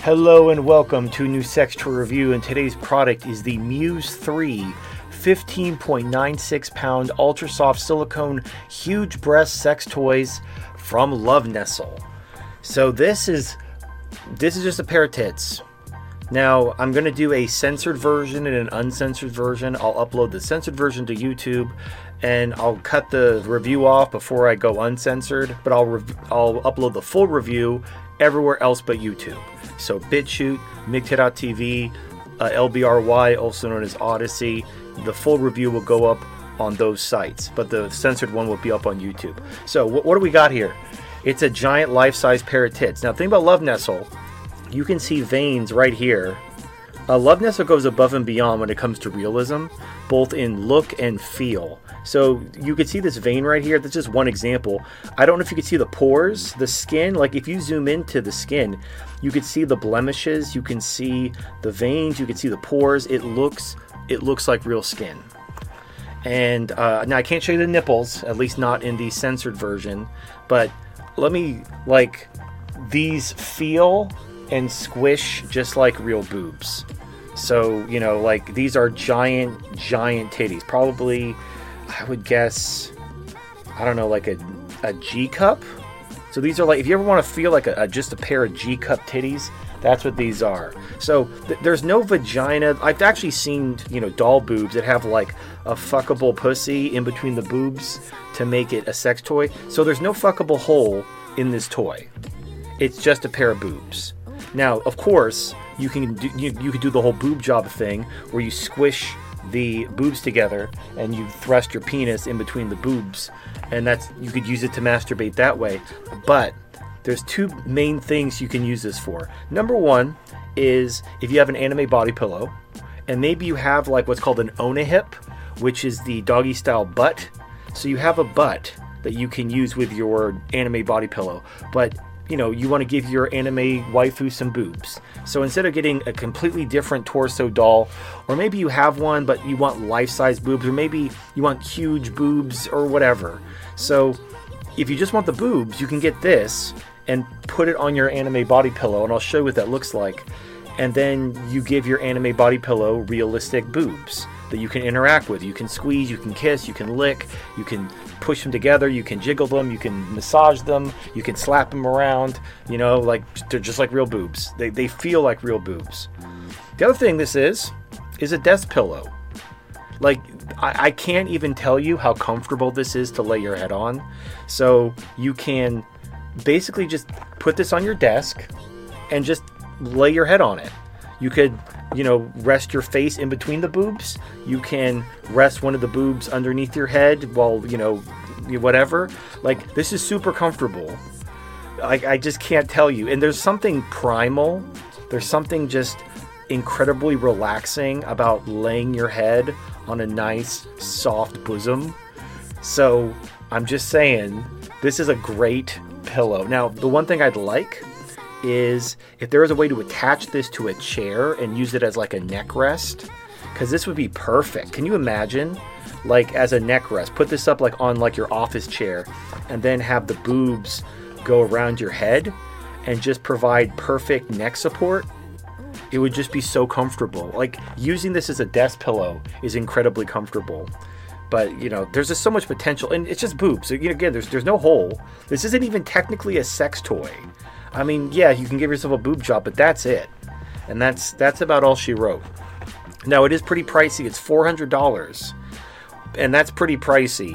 Hello and welcome to a new sex toy review, and today's product is the Muse 3 15.96 pound ultra soft silicone huge breast sex toys from Love Nestle. So this is just a pair of tits. Now I'm going to do a censored version and an uncensored version. I'll upload the censored version to YouTube, and I'll cut the review off before I go uncensored, but I'll upload the full review everywhere else but YouTube. So BitChute, MGTOW.TV, LBRY, also known as Odyssey. The full review will go up on those sites, but the censored one will be up on YouTube. So what do we got here? It's a giant life-size pair of tits. Now, the thing about Love Nestle, you can see veins right here. Love Nestle goes above and beyond when it comes to realism, both in look and feel. So you can see this vein right here. That's just one example. I don't know if you can see the pores, the skin. Like if you zoom into the skin, you can see the blemishes, you can see the veins, you can see the pores. It looks like real skin. And now I can't show you the nipples, at least not in the censored version. But let me, like, these feel and squish just like real boobs. So, you know, like these are giant titties. Probably, I would guess, I don't know, like a G cup. So these are like, if you ever want to feel like just a pair of G cup titties, that's what these are. So there's no vagina. I've actually seen, you know, doll boobs that have like a fuckable pussy in between the boobs to make it a sex toy. So there's no fuckable hole in this toy. It's just a pair of boobs. Now, of course, you can do the whole boob job thing where you squish the boobs together and you thrust your penis in between the boobs, and you could use it to masturbate that way. But there's two main things you can use this for. Number one is if you have an anime body pillow, and maybe you have like what's called an Onahip, which is the doggy style butt. So you have a butt that you can use with your anime body pillow, but you know, you want to give your anime waifu some boobs. So instead of getting a completely different torso doll, or maybe you have one but you want life-size boobs, or maybe you want huge boobs or whatever. So if you just want the boobs, you can get this and put it on your anime body pillow, and I'll show you what that looks like. And then you give your anime body pillow realistic boobs that you can interact with. You can squeeze, you can kiss, you can lick, you can push them together, you can jiggle them, you can massage them, you can slap them around, you know, like they're just like real boobs. They feel like real boobs. The other thing this is a desk pillow. Like, I can't even tell you how comfortable this is to lay your head on. So you can basically just put this on your desk and just lay your head on it. You could, you know, rest your face in between the boobs. You can rest one of the boobs underneath your head while, you know, whatever. Like, this is super comfortable. I just can't tell you. And there's something primal. There's something just incredibly relaxing about laying your head on a nice, soft bosom. So I'm just saying, this is a great pillow. Now, the one thing I'd like is if there is a way to attach this to a chair and use it as like a neck rest, because this would be perfect. Can you imagine, like, as a neck rest, put this up like on like your office chair, and then have the boobs go around your head and just provide perfect neck support? It would just be so comfortable. Like, using this as a desk pillow is incredibly comfortable. But, you know, there's just so much potential, and it's just boobs. So, you know, again, there's no hole. This isn't even technically a sex toy. I mean, yeah, you can give yourself a boob job, but that's it. And that's about all she wrote. Now, it is pretty pricey. It's $400. And that's pretty pricey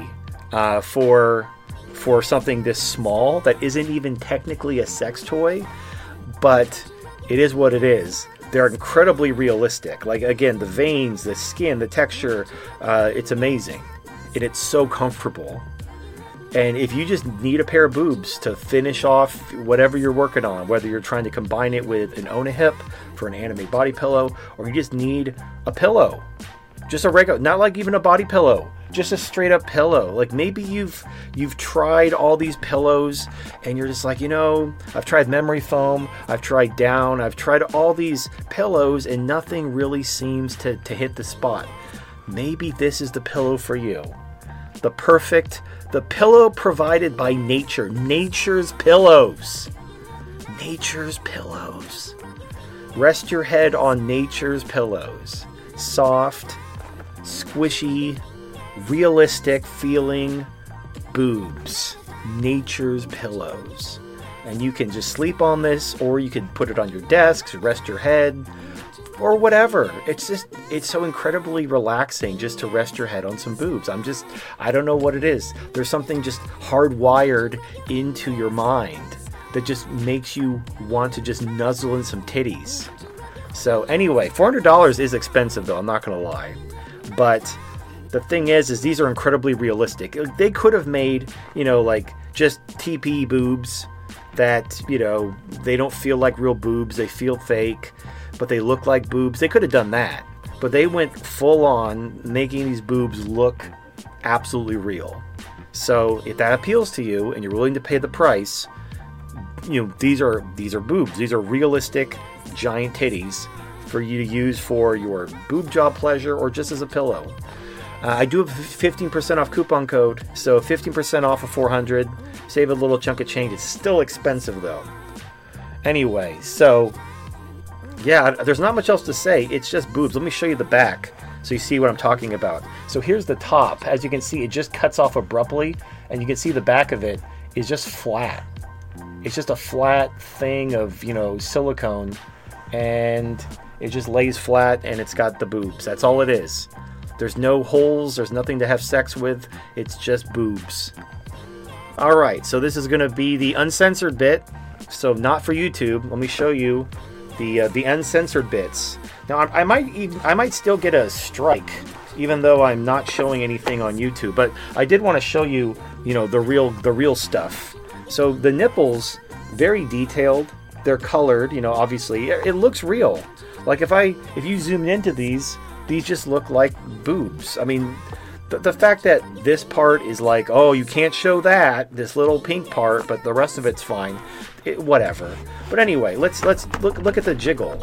for something this small that isn't even technically a sex toy. But it is what it is. They're incredibly realistic. Like, again, the veins, the skin, the texture, it's amazing. And it's so comfortable. And if you just need a pair of boobs to finish off whatever you're working on, whether you're trying to combine it with an Onahip for an anime body pillow, or you just need a pillow, just a regular, not like even a body pillow, just a straight up pillow. Like, maybe you've tried all these pillows and you're just like, you know, I've tried memory foam, I've tried down, I've tried all these pillows and nothing really seems to hit the spot. Maybe this is the pillow for you. The pillow provided by nature. Nature's pillows. Nature's pillows. Rest your head on nature's pillows. Soft, squishy, realistic feeling boobs. Nature's pillows. And you can just sleep on this, or you can put it on your desk to rest your head, or whatever. It's so incredibly relaxing just to rest your head on some boobs. I don't know what it is. There's something just hardwired into your mind that just makes you want to just nuzzle in some titties. So anyway, $400 is expensive though, I'm not gonna lie. But the thing is these are incredibly realistic. They could have made, like just TP boobs that, they don't feel like real boobs, they feel fake, but they look like boobs. They could have done that, but they went full on making these boobs look absolutely real. So if that appeals to you and you're willing to pay the price, these are boobs. These are realistic giant titties for you to use for your boob job pleasure or just as a pillow. I do have 15% off coupon code, so 15% off of $400. Save a little chunk of change. It's still expensive though. Anyway, so yeah, there's not much else to say. It's just boobs. Let me show you the back so you see what I'm talking about. So here's the top. As you can see, it just cuts off abruptly, and you can see the back of it is just flat. It's just a flat thing of, silicone, and it just lays flat, and it's got the boobs. That's all it is. There's no holes. There's nothing to have sex with. It's just boobs. All right, so this is going to be the uncensored bit. So not for YouTube. Let me show you the uncensored bits. Now I might still get a strike, even though I'm not showing anything on YouTube. But I did want to show you, the real stuff. So the nipples, very detailed. They're colored. Obviously it looks real. Like if you zoom into these just look like boobs. I mean, the fact that this part is like, oh, you can't show that, this little pink part, but the rest of it's fine. Whatever. But anyway, let's look at the jiggle.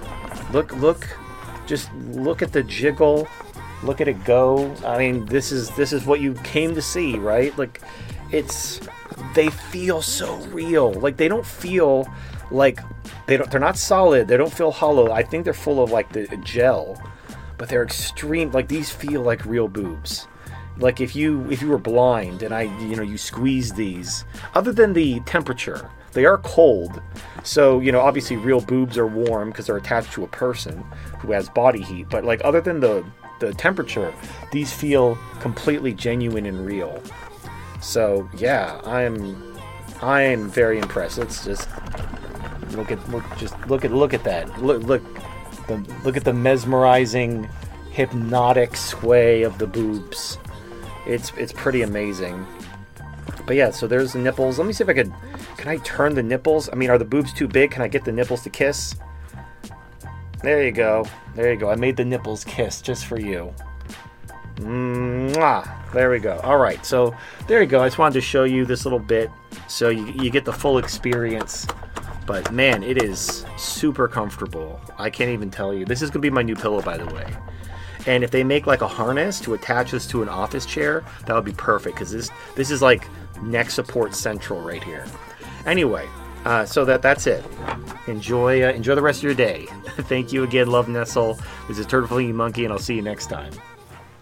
Just look at the jiggle. Look at it go. I mean, this is what you came to see, right? Like, they feel so real. Like, they don't feel like they're not solid. They don't feel hollow. I think they're full of like the gel. But they're extreme. Like, these feel like real boobs. Like if you were blind and you squeeze these, other than the temperature, they are cold. So, obviously real boobs are warm because they're attached to a person who has body heat. But like, other than the temperature, these feel completely genuine and real. So yeah, I am very impressed. Let's just look at that. Look at the mesmerizing, hypnotic sway of the boobs. It's pretty amazing. But yeah, so there's the nipples. Let me see if can I turn the nipples? I mean, are the boobs too big? Can I get the nipples to kiss? There you go. I made the nipples kiss just for you. Mwah. There we go. All right, so there you go. I just wanted to show you this little bit so you get the full experience. But man, it is super comfortable. I can't even tell you. This is going to be my new pillow, by the way. And if they make like a harness to attach this to an office chair, that would be perfect, because this is like neck support central right here. Anyway, so that's it. Enjoy the rest of your day. Thank you again, Love Nestle. This is Turtle Monkey, and I'll see you next time.